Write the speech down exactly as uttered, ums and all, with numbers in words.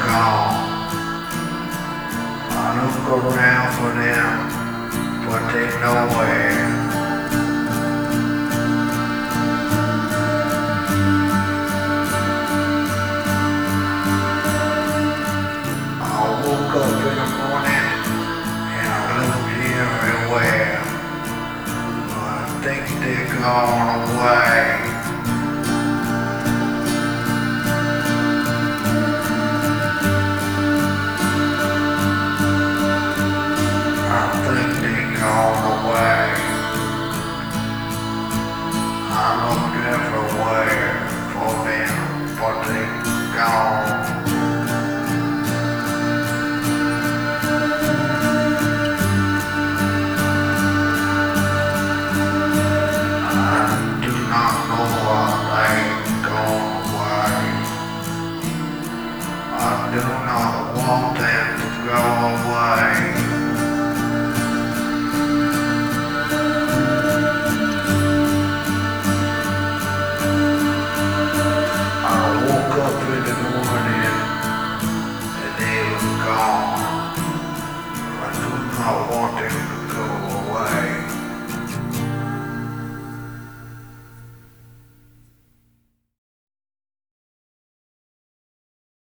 gone. I look around for them, but they nowhere. I woke up in the morning and I looked everywhere. I think they're gone away. Everywhere for them, but they gone. I do not know why they gone away. I do not want them to go away.